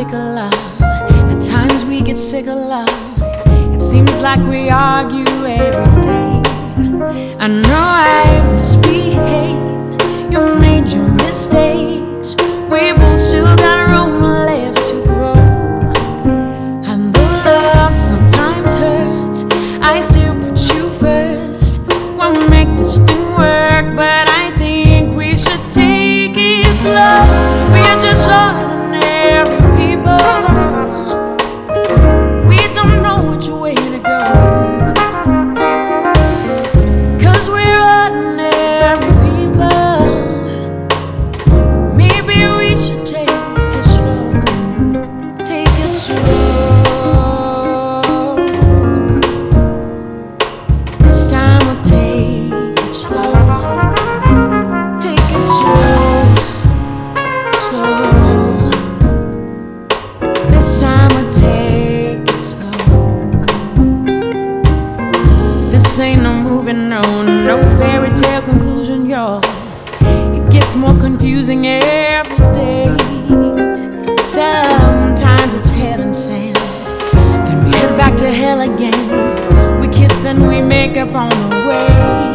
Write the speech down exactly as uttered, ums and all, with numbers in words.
thick of love. At times we get sick of love. It seems like we argue every day. I know I've misbehaved. You've made your mistakes. We both still got room left to grow. And though love sometimes hurts, I still put you first. We'll make this thing work, but I think we should take it slow. We are just ordinary people. We don't know which way to go, 'cause we're ordinary people. Maybe we should take it slow. Take it slow. This time we'll take it slow. Take it slow. Slow. This time we'll take it slow. This ain't no movie, no, no fairy tale conclusion, y'all. It gets more confusing every day. Sometimes it's hell and sand, then we head back to hell again. We kiss, then we make up on the way.